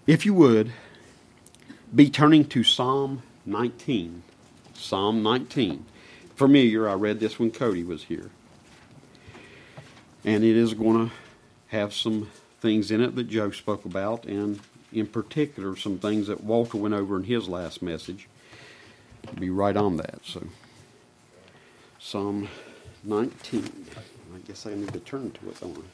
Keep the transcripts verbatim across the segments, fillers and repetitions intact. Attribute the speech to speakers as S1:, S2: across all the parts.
S1: If you would, be turning to Psalm nineteen. Psalm nineteen. Familiar, I read this when Cody was here. And it is going to have some things in it that Joe spoke about, and in particular some things that Walter went over in his last message. Be right on that. So, Psalm nineteen. I guess I need to turn to it, don't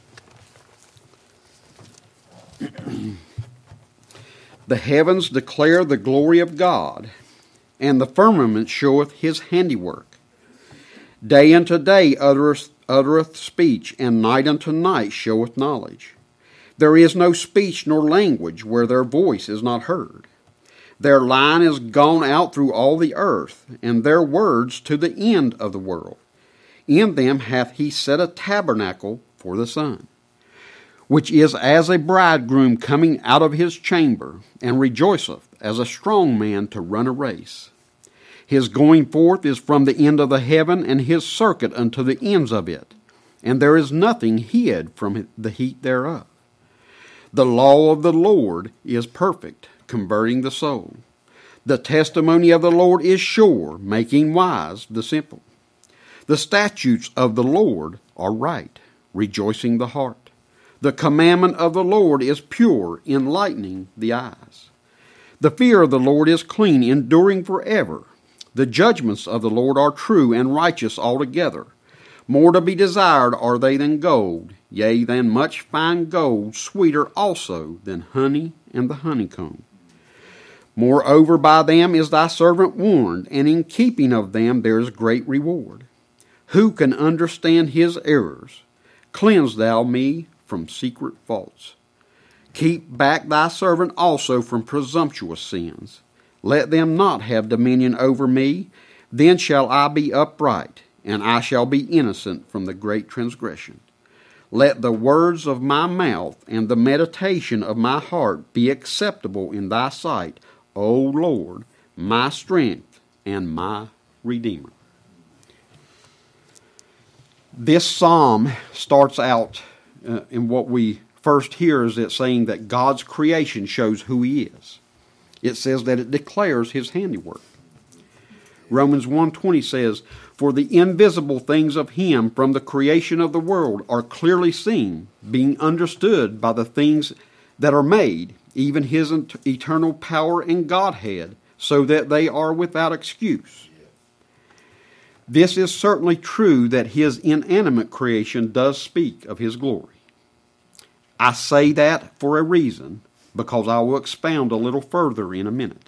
S1: I? The heavens declare the glory of God, and the firmament showeth his handiwork. Day unto day uttereth, uttereth speech, and night unto night showeth knowledge. There is no speech nor language where their voice is not heard. Their line is gone out through all the earth, and their words to the end of the world. In them hath he set a tabernacle for the sun, which is as a bridegroom coming out of his chamber, and rejoiceth as a strong man to run a race. His going forth is from the end of the heaven, and his circuit unto the ends of it, and there is nothing hid from the heat thereof. The law of the Lord is perfect, converting the soul. The testimony of the Lord is sure, making wise the simple. The statutes of the Lord are right, rejoicing the heart. The commandment of the Lord is pure, enlightening the eyes. The fear of the Lord is clean, enduring forever. The judgments of the Lord are true and righteous altogether. More to be desired are they than gold, yea, than much fine gold, sweeter also than honey and the honeycomb. Moreover, by them is thy servant warned, and in keeping of them there is great reward. Who can understand his errors? Cleanse thou me from secret faults. Keep back thy servant also from presumptuous sins. Let them not have dominion over me. Then shall I be upright, and I shall be innocent from the great transgression. Let the words of my mouth and the meditation of my heart be acceptable in thy sight, O Lord, my strength and my Redeemer. This psalm starts out uh, in what we first hear is it saying that God's creation shows who he is. It says that it declares his handiwork. Romans one twenty says, For the invisible things of him from the creation of the world are clearly seen, being understood by the things that are made, even his eternal power and Godhead, so that they are without excuse. This is certainly true that his inanimate creation does speak of his glory. I say that for a reason, because I will expound a little further in a minute.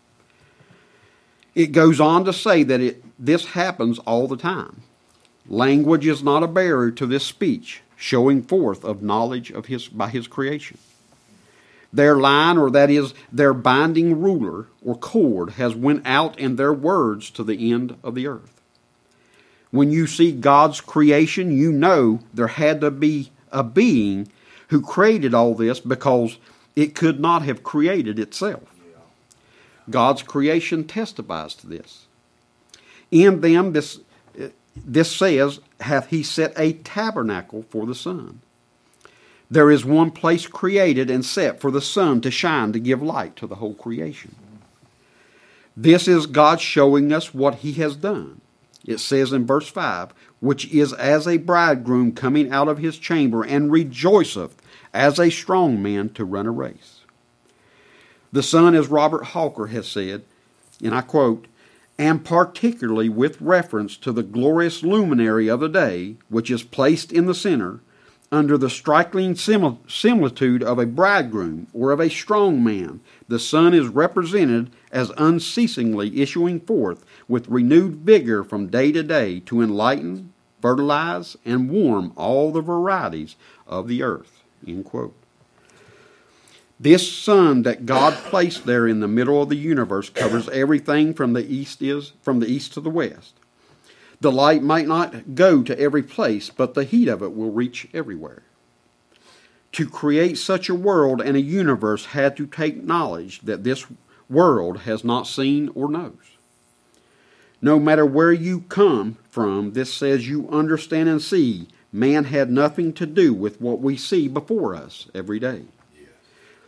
S1: It goes on to say that it, this happens all the time. Language is not a barrier to this speech, showing forth of knowledge of his by his creation. Their line, or that is, their binding ruler or cord, has went out in their words to the end of the earth. When you see God's creation, you know there had to be a being who created all this, because it could not have created itself. God's creation testifies to this. In them, this, this says, hath he set a tabernacle for the sun. There is one place created and set for the sun to shine, to give light to the whole creation. This is God showing us what he has done. It says in verse five, which is as a bridegroom coming out of his chamber, and rejoiceth as a strong man to run a race. The sun, as Robert Hawker has said, and I quote, and particularly with reference to the glorious luminary of the day, which is placed in the center, under the striking simil- similitude of a bridegroom or of a strong man, the sun is represented as unceasingly issuing forth with renewed vigor from day to day to enlighten, fertilize, and warm all the varieties of the earth. End quote. This sun that God placed there in the middle of the universe covers everything from the east is from the east to the west. The light might not go to every place, but the heat of it will reach everywhere. To create such a world and a universe had to take knowledge that this world has not seen or knows. No matter where you come from, this says you understand and see, man had nothing to do with what we see before us every day.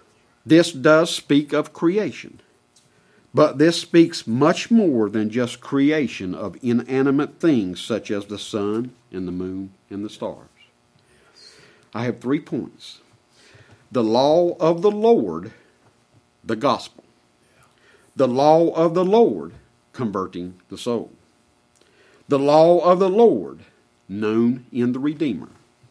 S1: This does speak of creation, but this speaks much more than just creation of inanimate things such as the sun and the moon and the stars. I have three points. The law of the Lord, the gospel. The law of the Lord, converting the soul. The law of the Lord, known in the Redeemer.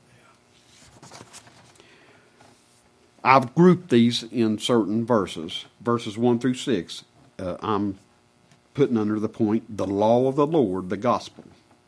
S1: I've grouped these in certain verses. Verses one through six, uh, I'm putting under the point, the law of the Lord, the gospel.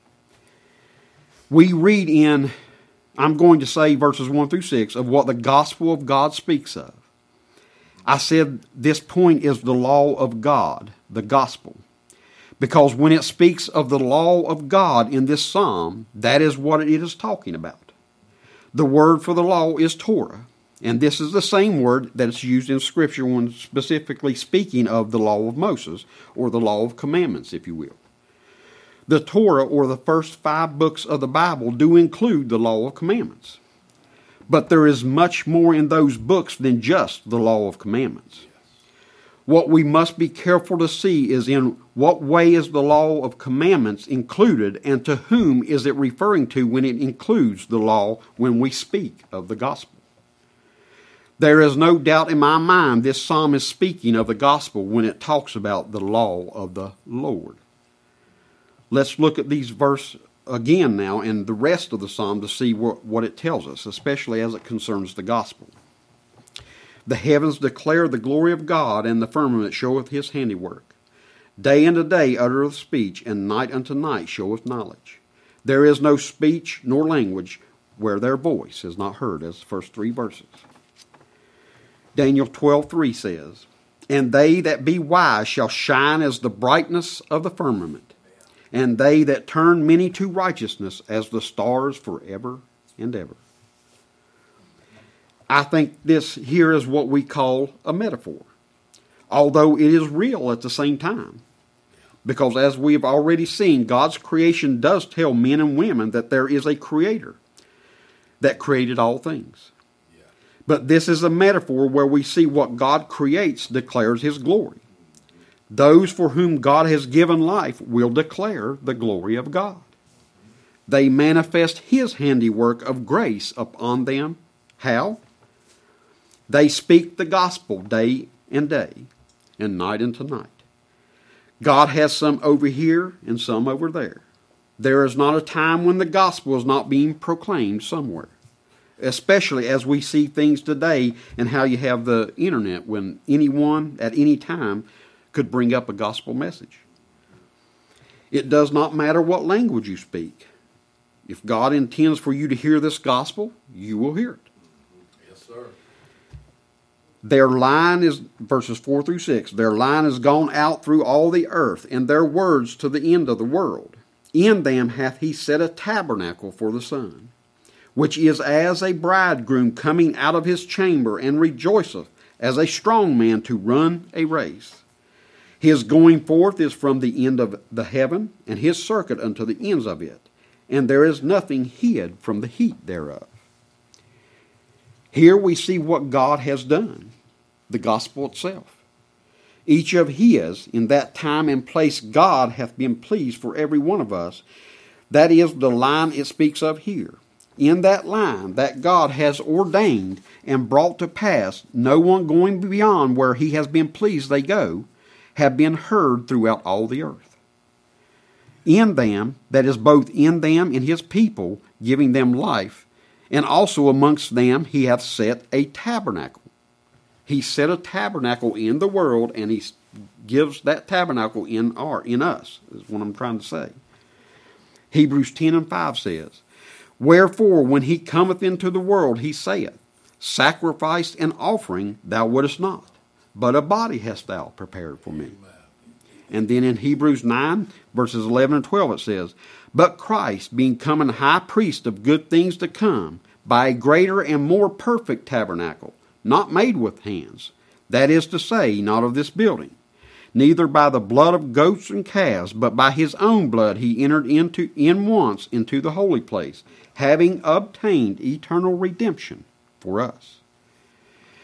S1: We read in, I'm going to say verses one through six, of what the gospel of God speaks of. I said this point is the law of God, the gospel. Because when it speaks of the law of God in this psalm, that is what it is talking about. The word for the law is Torah. And this is the same word that is used in Scripture when specifically speaking of the law of Moses, or the law of commandments, if you will. The Torah, or the first five books of the Bible, do include the law of commandments. But there is much more in those books than just the law of commandments. What we must be careful to see is in what way is the law of commandments included, and to whom is it referring to when it includes the law when we speak of the gospel. There is no doubt in my mind this psalm is speaking of the gospel when it talks about the law of the Lord. Let's look at these verses again now and the rest of the psalm to see what, what it tells us, especially as it concerns the gospel. The heavens declare the glory of God, and the firmament showeth his handiwork. Day unto day uttereth speech, and night unto night showeth knowledge. There is no speech nor language where their voice is not heard, as the first three verses. Daniel twelve three says, And they that be wise shall shine as the brightness of the firmament, and they that turn many to righteousness as the stars forever and ever. I think this here is what we call a metaphor, although it is real at the same time. Because as we have already seen, God's creation does tell men and women that there is a creator that created all things. Yeah. But this is a metaphor where we see what God creates declares his glory. Those for whom God has given life will declare the glory of God. They manifest his handiwork of grace upon them. How? They speak the gospel day and day, and night unto night. God has some over here and some over there. There is not a time when the gospel is not being proclaimed somewhere, especially as we see things today and how you have the internet when anyone at any time could bring up a gospel message. It does not matter what language you speak. If God intends for you to hear this gospel, you will hear it.
S2: Yes, sir.
S1: Their line is, verses four through six, their line is gone out through all the earth, and their words to the end of the world. In them hath he set a tabernacle for the sun, which is as a bridegroom coming out of his chamber, and rejoiceth as a strong man to run a race. His going forth is from the end of the heaven, and his circuit unto the ends of it, and there is nothing hid from the heat thereof. Here we see what God has done, the gospel itself. Each of his, in that time and place God hath been pleased for every one of us. That is the line it speaks of here. In that line that God has ordained and brought to pass, no one going beyond where he has been pleased they go, have been heard throughout all the earth. In them, that is both in them and his people, giving them life, and also amongst them he hath set a tabernacle. He set a tabernacle in the world, and he gives that tabernacle in our, in us, is what I'm trying to say. Hebrews ten and five says, Wherefore, when he cometh into the world, he saith, Sacrifice and offering thou wouldest not, but a body hast thou prepared for me. And then in Hebrews nine, verses eleven and twelve, it says, But Christ, being come an high priest of good things to come, by a greater and more perfect tabernacle, not made with hands, that is to say, not of this building, neither by the blood of goats and calves, but by his own blood he entered into in once into the holy place, having obtained eternal redemption for us.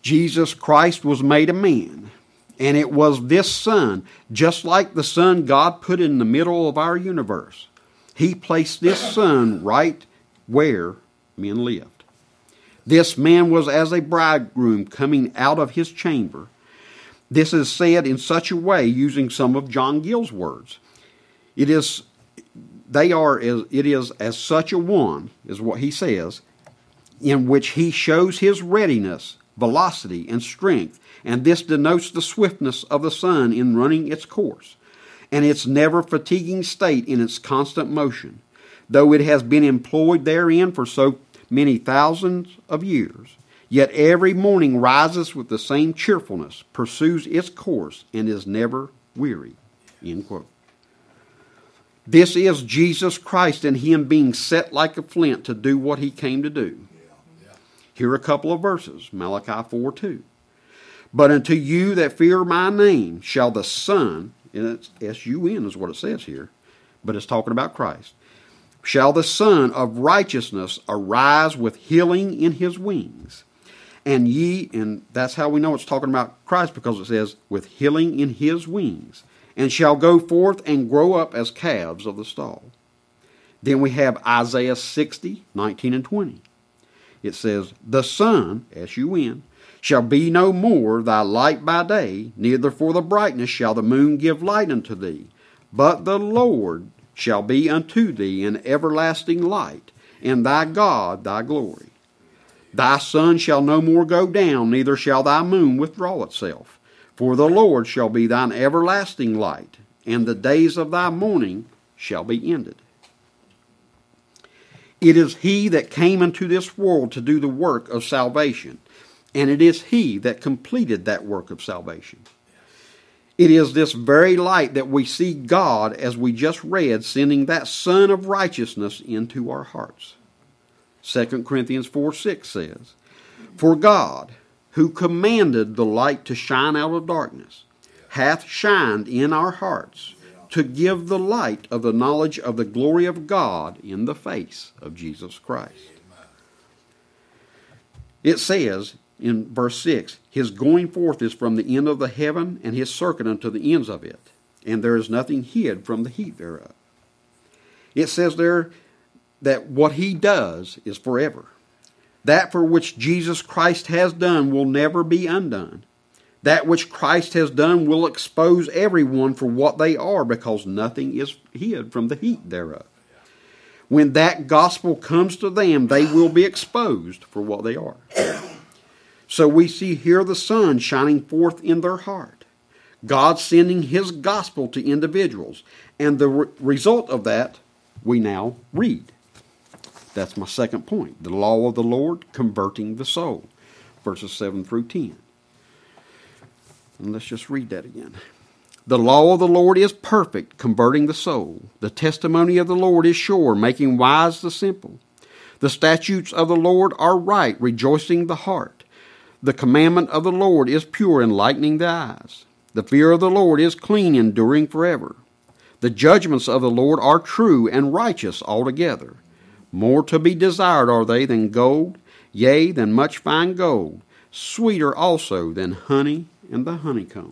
S1: Jesus Christ was made a man. And it was this Son, just like the Son God put in the middle of our universe. He placed this Son right where men lived. This man was as a bridegroom coming out of his chamber. This is said in such a way using some of John Gill's words. It is, they are, as, it is as such a one, is what he says, in which he shows his readiness, velocity, and strength, and this denotes the swiftness of the sun in running its course, and its never fatiguing state in its constant motion, though it has been employed therein for so many thousands of years. Yet every morning rises with the same cheerfulness, pursues its course, and is never weary. End quote. This is Jesus Christ and him being set like a flint to do what he came to do. Here are a couple of verses. Malachi four two. But unto you that fear my name shall the Son, and it's S U N is what it says here, but it's talking about Christ, shall the Son of righteousness arise with healing in his wings. And ye, and that's how we know it's talking about Christ, because it says, with healing in his wings, and shall go forth and grow up as calves of the stall. Then we have Isaiah sixty, nineteen and twenty. It says, the sun, S U N, shall be no more thy light by day, neither for the brightness shall the moon give light unto thee. But the Lord shall be unto thee an everlasting light, and thy God thy glory. Thy sun shall no more go down, neither shall thy moon withdraw itself. For the Lord shall be thine everlasting light, and the days of thy mourning shall be ended. It is he that came into this world to do the work of salvation, and it is he that completed that work of salvation. It is this very light that we see God, as we just read, sending that Son of righteousness into our hearts. Second Corinthians four six says, for God, who commanded the light to shine out of darkness, hath shined in our hearts to give the light of the knowledge of the glory of God in the face of Jesus Christ. It says in verse six, his going forth is from the end of the heaven, and his circuit unto the ends of it, and there is nothing hid from the heat thereof. It says there that what he does is forever. That for which Jesus Christ has done will never be undone. That which Christ has done will expose everyone for what they are, because nothing is hid from the heat thereof. When that gospel comes to them, they will be exposed for what they are. So we see here the sun shining forth in their heart. God sending his gospel to individuals. And the re- result of that, we now read. That's my second point. The law of the Lord converting the soul. Verses seven through ten. And let's just read that again. The law of the Lord is perfect, converting the soul. The testimony of the Lord is sure, making wise the simple. The statutes of the Lord are right, rejoicing the heart. The commandment of the Lord is pure, enlightening the eyes. The fear of the Lord is clean, enduring forever. The judgments of the Lord are true and righteous altogether. More to be desired are they than gold, yea, than much fine gold, sweeter also than honey and the honeycomb.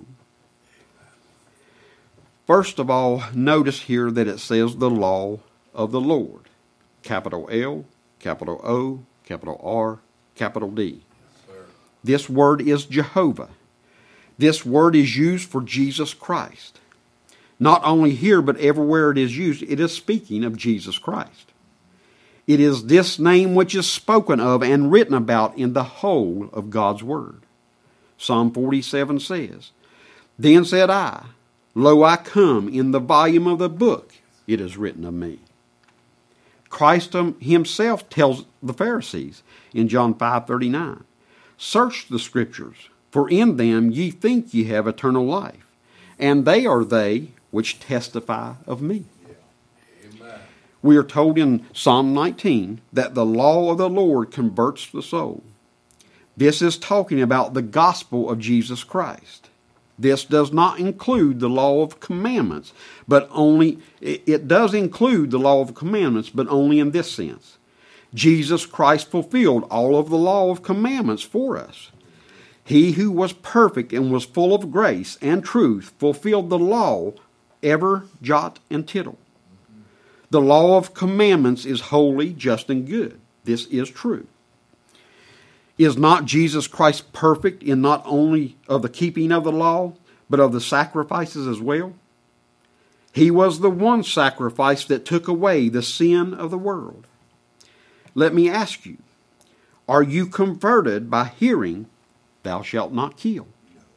S1: First of all, notice here that it says the law of the Lord. Capital L, capital O, capital R, capital D. Yes, this word is Jehovah. This word is used for Jesus Christ. Not only here, but everywhere it is used, it is speaking of Jesus Christ. It is this name which is spoken of and written about in the whole of God's Word. Psalm forty-seven says, then said I, lo, I come, in the volume of the book it is written of me. Christ himself tells the Pharisees in John five thirty-nine, search the Scriptures, for in them ye think ye have eternal life, and they are they which testify of me. We are told in Psalm nineteen that the law of the Lord converts the soul. This is talking about the gospel of Jesus Christ. This does not include the law of commandments, but only, it does include the law of commandments, but only in this sense. Jesus Christ fulfilled all of the law of commandments for us. He who was perfect and was full of grace and truth fulfilled the law, every jot and tittle. The law of commandments is holy, just, and good. This is true. Is not Jesus Christ perfect in not only of the keeping of the law, but of the sacrifices as well? He was the one sacrifice that took away the sin of the world. Let me ask you, are you converted by hearing, "Thou shalt not kill"?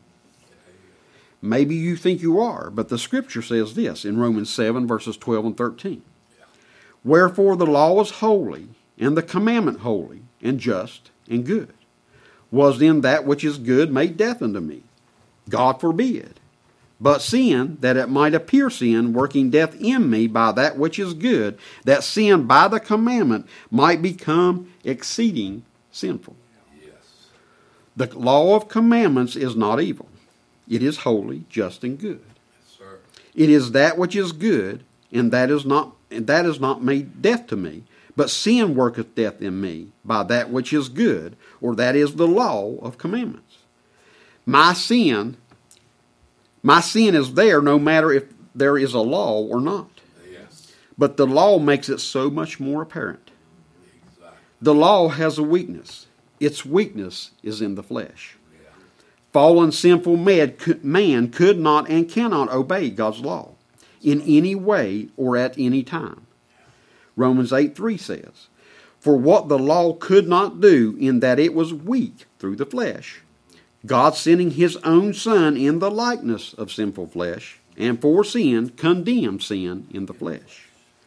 S1: Maybe you think you are, but the Scripture says this in Romans seven, verses twelve and thirteen. Wherefore the law is holy, and the commandment holy, and just, and good. Was then that which is good made death unto me? God forbid. But sin, that it might appear sin, working death in me by that which is good, that sin by the commandment might become exceeding sinful. Yes. The law of commandments is not evil. It is holy, just, and good. Yes, sir. It is that which is good, and that is not and that is not made death to me. But sin worketh death in me by that which is good, or that is the law of commandments. My sin, my sin is there no matter if there is a law or not. Yes. But the law makes it so much more apparent. Exactly. The law has a weakness. Its weakness is in the flesh. Yeah. Fallen sinful man could not and cannot obey God's law in any way or at any time. Romans eight three says, For what the law could not do in that it was weak through the flesh, God sending his own Son in the likeness of sinful flesh, and for sin, condemned sin in the flesh.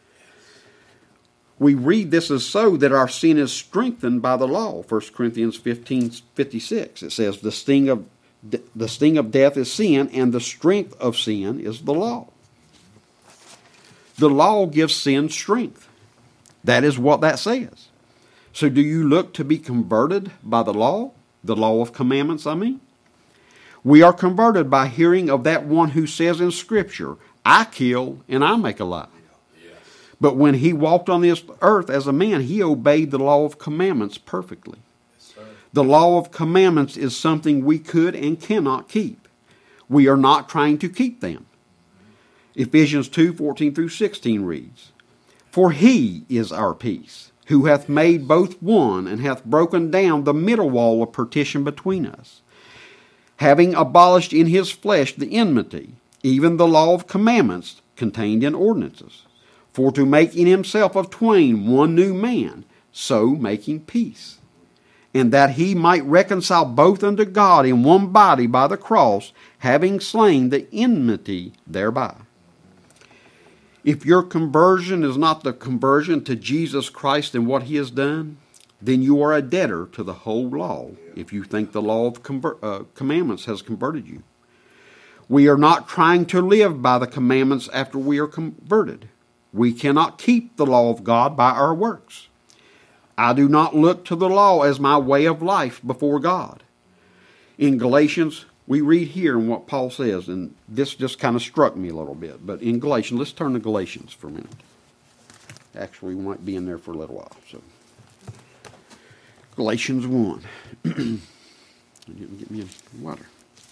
S1: We read this as so that our sin is strengthened by the law. First Corinthians fifteen fifty-six. It says, the sting of the sting of death is sin, and the strength of sin is the law. The law gives sin strength. That is what that says. So do you look to be converted by the law? The law of commandments, I mean. We are converted by hearing of that one who says in Scripture, I kill and I make alive. Yes. But when he walked on this earth as a man, he obeyed the law of commandments perfectly. Yes, the law of commandments is something we could and cannot keep. We are not trying to keep them. Ephesians two fourteen through sixteen reads, For he is our peace, who hath made both one, and hath broken down the middle wall of partition between us, having abolished in his flesh the enmity, even the law of commandments contained in ordinances, for to make in himself of twain one new man, so making peace, and that he might reconcile both unto God in one body by the cross, having slain the enmity thereby. If your conversion is not the conversion to Jesus Christ and what he has done, then you are a debtor to the whole law if you think the law of conver- uh, commandments has converted you. We are not trying to live by the commandments after we are converted. We cannot keep the law of God by our works. I do not look to the law as my way of life before God. In Galatians, we read here in what Paul says, and this just kind of struck me a little bit. But in Galatians, let's turn to Galatians for a minute. Actually, we might be in there for a little while. So, Galatians one. Didn't get me a water.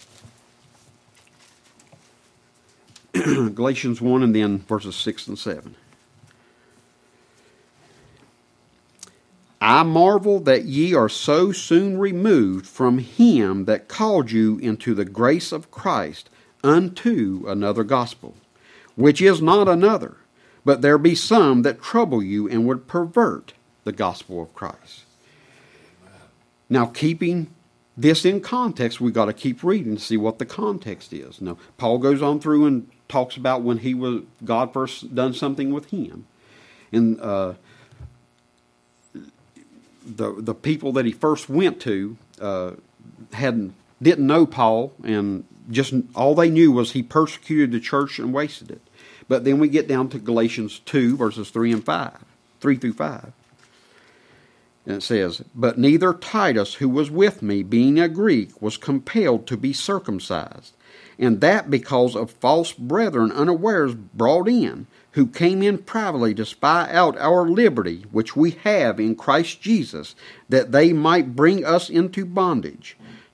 S1: Galatians one, and then verses six and seven. I marvel that ye are so soon removed from him that called you into the grace of Christ unto another gospel, which is not another, but there be some that trouble you and would pervert the gospel of Christ. Now, keeping this in context, we've got to keep reading to see what the context is. Now, Paul goes on through and talks about when he was God first done something with him, and uh, the the people that he first went to uh, hadn't didn't know Paul, and just all they knew was he persecuted the church and wasted it. But then we get down to Galatians two, verses three and five, three through five. And it says, But neither Titus, who was with me, being a Greek, was compelled to be circumcised, and that because of false brethren unawares brought in, who came in privately to spy out our liberty, which we have in Christ Jesus, that they might bring us into bondage,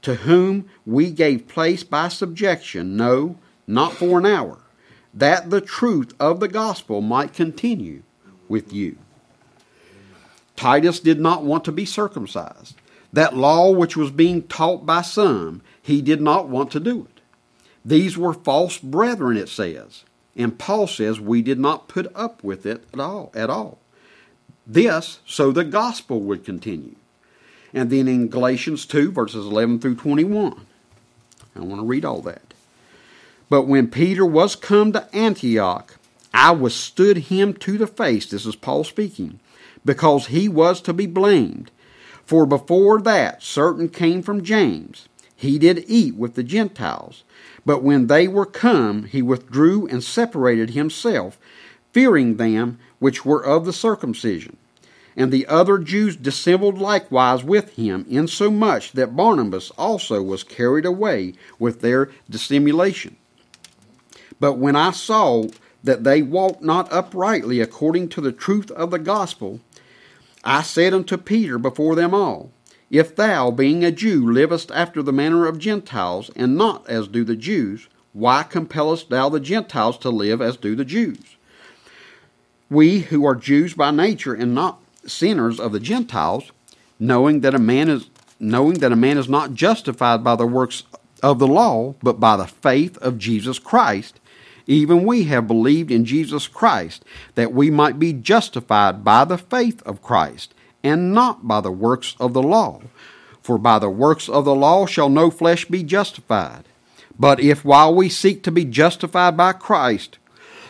S1: to whom we gave place by subjection, no, not for an hour, that the truth of the gospel might continue with you. Titus did not want to be circumcised. That law which was being taught by some, he did not want to do it. These were false brethren, it says. And Paul says we did not put up with it at all. At all. This, so the gospel would continue. And then in Galatians two, verses eleven through twenty-one. I want to read all that. But when Peter was come to Antioch, I withstood him to the face, this is Paul speaking, because he was to be blamed. For before that certain came from James. He did eat with the Gentiles. But when they were come, he withdrew and separated himself, fearing them which were of the circumcision. And the other Jews dissembled likewise with him, insomuch that Barnabas also was carried away with their dissimulation. But when I saw that they walked not uprightly according to the truth of the gospel, I said unto Peter before them all, If thou, being a Jew, livest after the manner of Gentiles, and not as do the Jews, why compellest thou the Gentiles to live as do the Jews? We who are Jews by nature and not sinners of the Gentiles, knowing that a man is knowing that a man is not justified by the works of the law, but by the faith of Jesus Christ, even we have believed in Jesus Christ, that we might be justified by the faith of Christ, and not by the works of the law. For by the works of the law shall no flesh be justified. But if while we seek to be justified by Christ,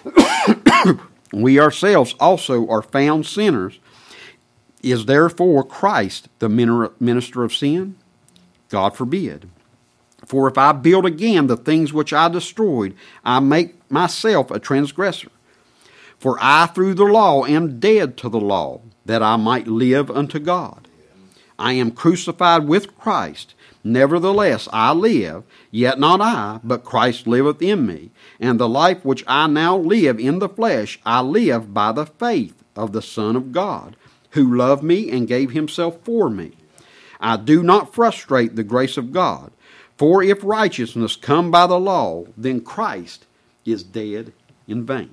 S1: we ourselves also are found sinners, is therefore Christ the minister of sin? God forbid. For if I build again the things which I destroyed, I make myself a transgressor. For I through the law am dead to the law, that I might live unto God. I am crucified with Christ. Nevertheless I live, yet not I, but Christ liveth in me. And the life which I now live in the flesh, I live by the faith of the Son of God, who loved me and gave himself for me. I do not frustrate the grace of God. For if righteousness come by the law, then Christ is dead in vain.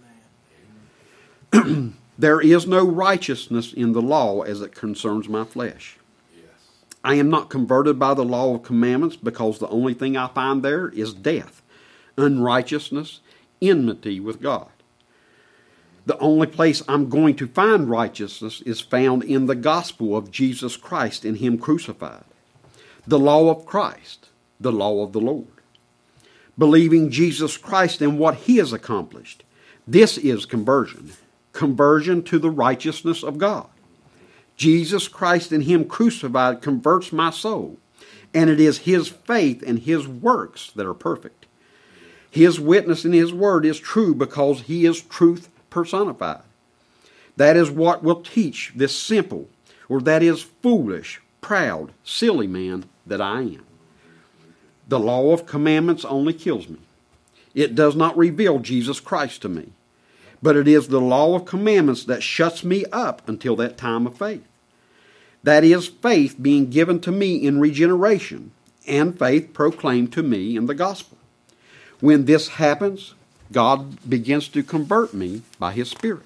S1: There is no righteousness in the law as it concerns my flesh. Yes. I am not converted by the law of commandments, because the only thing I find there is death, unrighteousness, enmity with God. The only place I'm going to find righteousness is found in the gospel of Jesus Christ and him crucified. The law of Christ, the law of the Lord. Believing Jesus Christ and what he has accomplished. This is conversion. Conversion to the righteousness of God. Jesus Christ and him crucified converts my soul. And it is his faith and his works that are perfect. His witness and his word is true because he is truth personified. That is what will teach this simple, or that is foolish, proud, silly man that I am. The law of commandments only kills me. It does not reveal Jesus Christ to me. But it is the law of commandments that shuts me up until that time of faith. That is faith being given to me in regeneration, and faith proclaimed to me in the gospel. When this happens, God begins to convert me by his Spirit.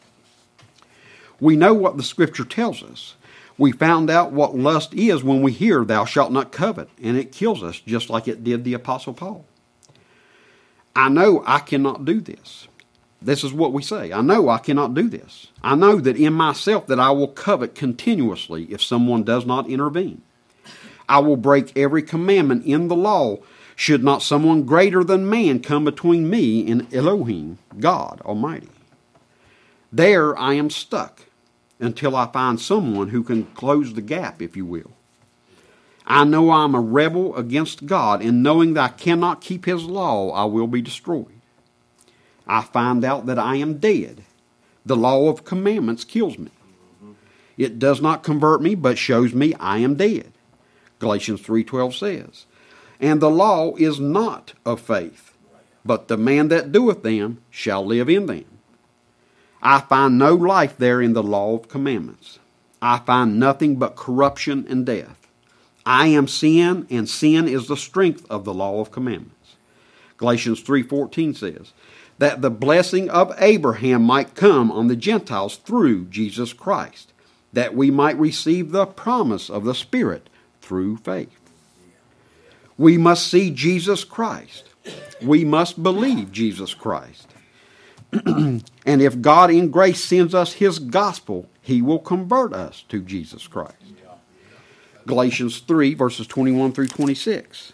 S1: We know what the Scripture tells us. We found out what lust is when we hear, thou shalt not covet, and it kills us just like it did the Apostle Paul. I know I cannot do this. This is what we say. I know I cannot do this. I know that in myself that I will covet continuously if someone does not intervene. I will break every commandment in the law should not someone greater than man come between me and Elohim, God Almighty. There I am stuck until I find someone who can close the gap, if you will. I know I am a rebel against God, and knowing that I cannot keep his law, I will be destroyed. I find out that I am dead. The law of commandments kills me. It does not convert me, but shows me I am dead. Galatians three twelve says, And the law is not of faith, but the man that doeth them shall live in them. I find no life there in the law of commandments. I find nothing but corruption and death. I am sin, and sin is the strength of the law of commandments. Galatians three fourteen says, that the blessing of Abraham might come on the Gentiles through Jesus Christ, that we might receive the promise of the Spirit through faith. We must see Jesus Christ. We must believe Jesus Christ. And if God in grace sends us His gospel, He will convert us to Jesus Christ. Galatians three, verses twenty-one through twenty-six.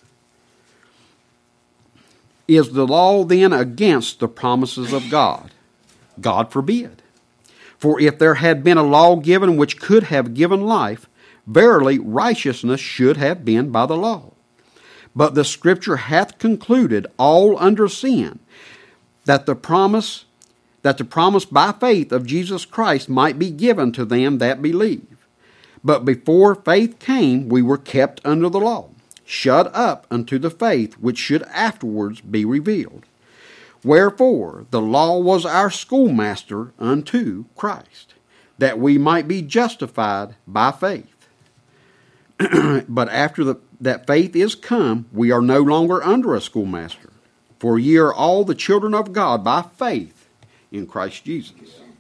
S1: Is the law then against the promises of God? God forbid. For if there had been a law given which could have given life, verily righteousness should have been by the law. But the Scripture hath concluded all under sin, that the promise that the promise by faith of Jesus Christ might be given to them that believe. But before faith came, we were kept under the law, shut up unto the faith which should afterwards be revealed. Wherefore the law was our schoolmaster unto Christ, that we might be justified by faith. But after the, that faith is come, we are no longer under a schoolmaster. For ye are all the children of God by faith in Christ Jesus.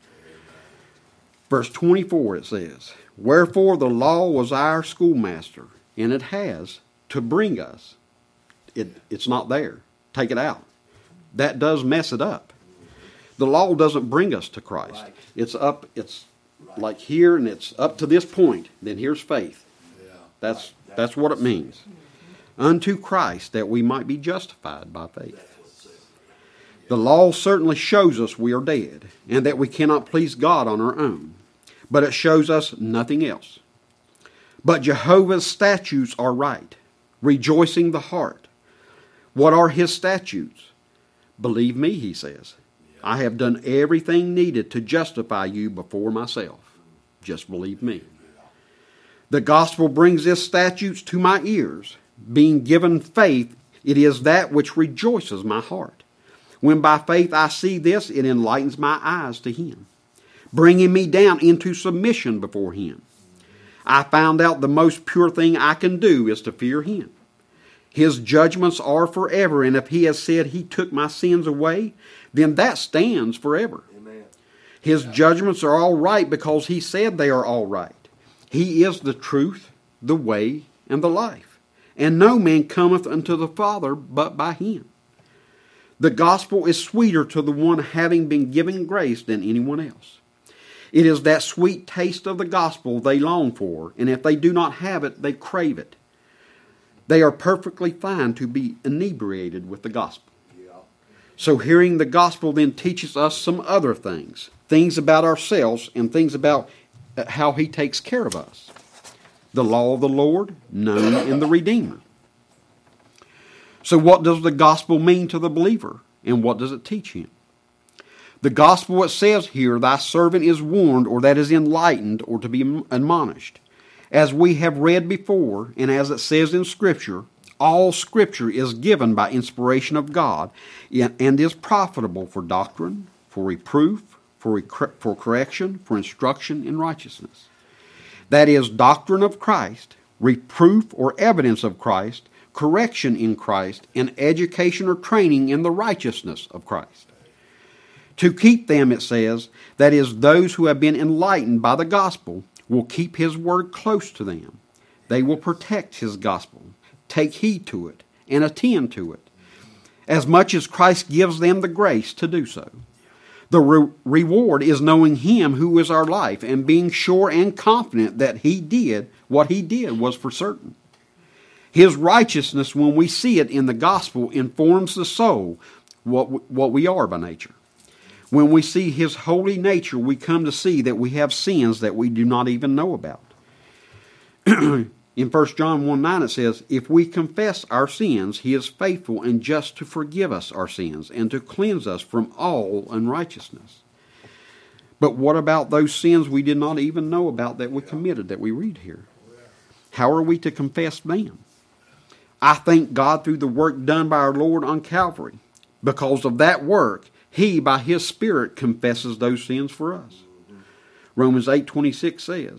S1: Verse twenty-four it says, wherefore the law was our schoolmaster, and it has to bring us. It, it's not there. Take it out. That does mess it up. The law doesn't bring us to Christ. Right. It's up, it's right. like here, and it's up to this point. Then here's faith. Yeah. That's, right. that's what it means. Unto Christ, that we might be justified by faith. The law certainly shows us we are dead, and that we cannot please God on our own. But it shows us nothing else. But Jehovah's statutes are right, rejoicing the heart. What are His statutes? Believe me, He says. I have done everything needed to justify you before myself. Just believe me. The gospel brings His statutes to my ears. Being given faith, it is that which rejoices my heart. When by faith I see this, it enlightens my eyes to Him, bringing me down into submission before Him. I found out the most pure thing I can do is to fear Him. His judgments are forever, and if He has said He took my sins away, then that stands forever. Amen. His judgments are all right because He said they are all right. He is the truth, the way, and the life, and no man cometh unto the Father but by Him. The gospel is sweeter to the one having been given grace than anyone else. It is that sweet taste of the gospel they long for, and if they do not have it, they crave it. They are perfectly fine to be inebriated with the gospel. Yeah. So hearing the gospel then teaches us some other things, things about ourselves and things about how He takes care of us. The law of the Lord, known in the Redeemer. So what does the gospel mean to the believer, and what does it teach him? The gospel, it says here, thy servant is warned, or that is enlightened, or to be admonished. As we have read before, and as it says in Scripture, all Scripture is given by inspiration of God, and is profitable for doctrine, for reproof, for, rec- for correction, for instruction in righteousness. That is, doctrine of Christ, reproof or evidence of Christ, correction in Christ, and education or training in the righteousness of Christ. To keep them, it says, that is, those who have been enlightened by the gospel will keep His word close to them. They will protect His gospel, take heed to it, and attend to it, as much as Christ gives them the grace to do so. The re- reward is knowing Him who is our life, and being sure and confident that He did what He did was for certain. His righteousness, when we see it in the gospel, informs the soul what, what we are by nature. When we see His holy nature, we come to see that we have sins that we do not even know about. In First John one nine it says, if we confess our sins, He is faithful and just to forgive us our sins and to cleanse us from all unrighteousness. But what about those sins we did not even know about that we committed, that we read here? How are we to confess them? I thank God through the work done by our Lord on Calvary. Because of that work, He, by His Spirit, confesses those sins for us. Romans eight twenty-six says,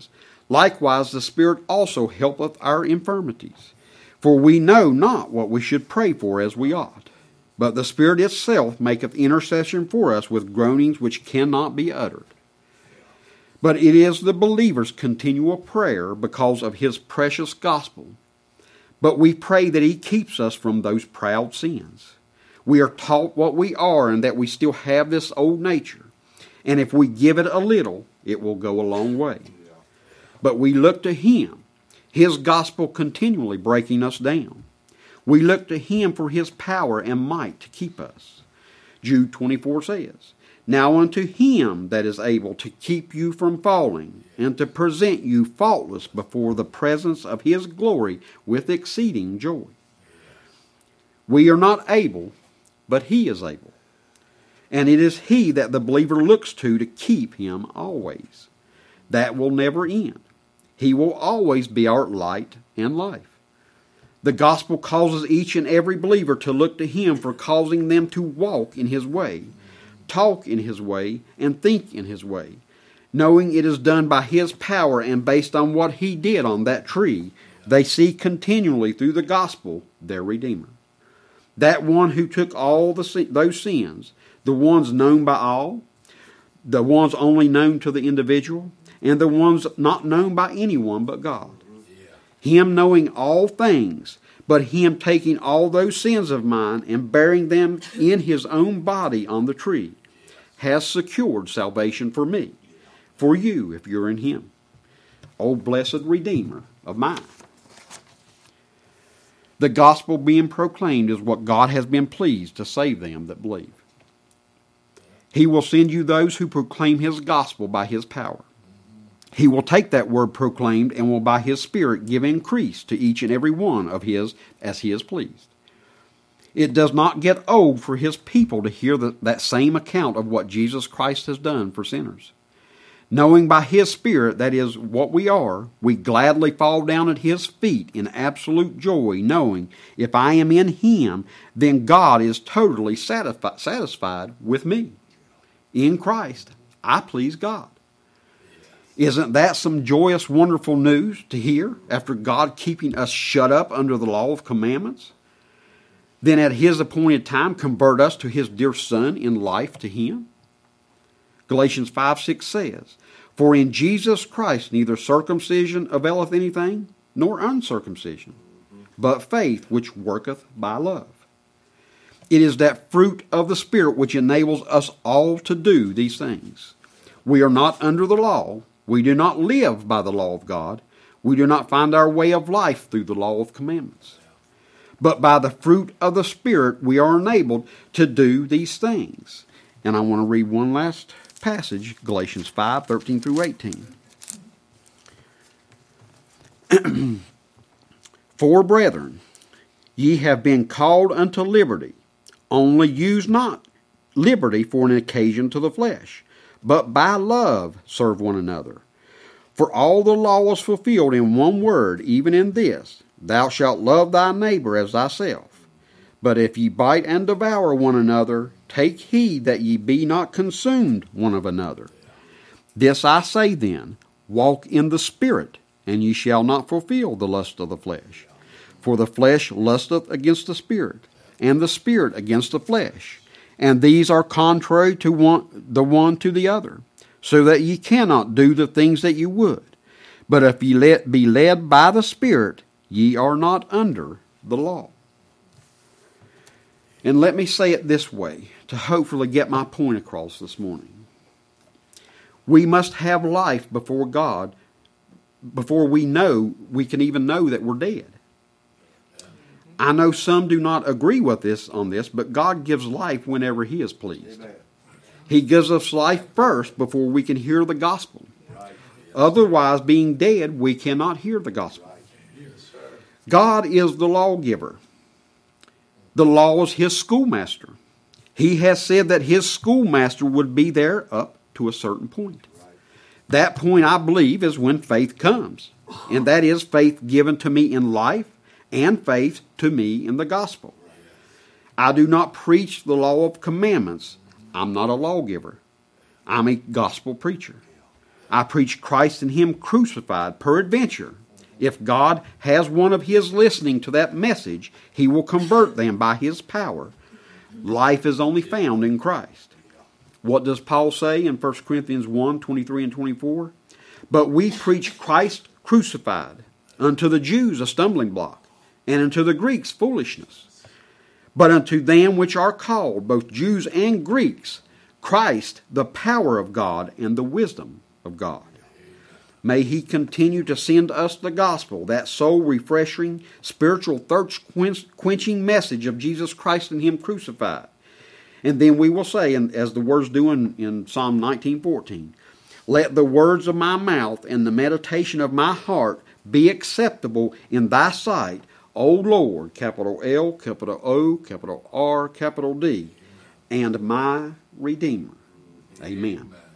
S1: Likewise the Spirit also helpeth our infirmities. For we know not what we should pray for as we ought. But the Spirit itself maketh intercession for us with groanings which cannot be uttered. But it is the believer's continual prayer because of his precious gospel. But we pray that he keeps us from those proud sins. We are taught what we are and that we still have this old nature. And if we give it a little, it will go a long way. But we look to him, his gospel continually breaking us down. We look to him for his power and might to keep us. Jude twenty-four says, Now unto him that is able to keep you from falling, and to present you faultless before the presence of his glory with exceeding joy. We are not able, but he is able. And it is he that the believer looks to to keep him always. That will never end. He will always be our light and life. The gospel causes each and every believer to look to him for causing them to walk in his way, talk in his way, and think in his way, knowing it is done by his power and based on what he did on that tree. They see continually through the gospel their Redeemer. That one who took all the those sins, the ones known by all, the ones only known to the individual, and the ones not known by anyone but God. Him knowing all things, but him taking all those sins of mine and bearing them in his own body on the tree, has secured salvation for me, for you if you're in him. O blessed Redeemer of mine. The gospel being proclaimed is what God has been pleased to save them that believe. He will send you those who proclaim his gospel by his power. He will take that word proclaimed and will by his Spirit give increase to each and every one of his as he is pleased. It does not get old for his people to hear the, that same account of what Jesus Christ has done for sinners. Knowing by his Spirit that is what we are, we gladly fall down at his feet in absolute joy, knowing if I am in him, then God is totally satisfi- satisfied with me. In Christ, I please God. Isn't that some joyous, wonderful news to hear after God keeping us shut up under the law of commandments? Then at his appointed time convert us to his dear Son in life to him? Galatians five six says, For in Jesus Christ neither circumcision availeth anything, nor uncircumcision, but faith which worketh by love. It is that fruit of the Spirit which enables us all to do these things. We are not under the law. We do not live by the law of God. We do not find our way of life through the law of commandments. But by the fruit of the Spirit, we are enabled to do these things. And I want to read one last passage, Galatians five thirteen through eighteen. For, brethren, ye have been called unto liberty. Only use not liberty for an occasion to the flesh, but by love serve one another. For all the law is fulfilled in one word, even in this, Thou shalt love thy neighbor as thyself. But if ye bite and devour one another, take heed that ye be not consumed one of another. This I say then, walk in the Spirit, and ye shall not fulfill the lust of the flesh. For the flesh lusteth against the Spirit, and the Spirit against the flesh. And these are contrary to one, the one to the other, so that ye cannot do the things that ye would. But if ye let be led by the Spirit, ye are not under the law. And let me say it this way, to hopefully get my point across this morning. We must have life before God, before we know, we can even know that we're dead. I know some do not agree with this on this, but God gives life whenever he is pleased. Amen. He gives us life first before we can hear the gospel. Right. Otherwise, being dead, we cannot hear the gospel. Right. Yes, God is the lawgiver. The law is his schoolmaster. He has said that his schoolmaster would be there up to a certain point. Right. That point, I believe, is when faith comes. And that is faith given to me in life and faith to me in the gospel. I do not preach the law of commandments. I'm not a lawgiver. I'm a gospel preacher. I preach Christ and Him crucified. Peradventure, if God has one of His listening to that message, He will convert them by His power. Life is only found in Christ. What does Paul say in First Corinthians one, twenty-three and twenty-four? But we preach Christ crucified, unto the Jews a stumbling block, and unto the Greeks foolishness. But unto them which are called, both Jews and Greeks, Christ the power of God and the wisdom of God. May He continue to send us the gospel, that soul-refreshing, spiritual thirst-quenching message of Jesus Christ and Him crucified. And then we will say, and as the words do in, in Psalm nineteen fourteen, let the words of my mouth and the meditation of my heart be acceptable in Thy sight, O Lord, capital L, capital O, capital R, capital D, and my Redeemer. Amen.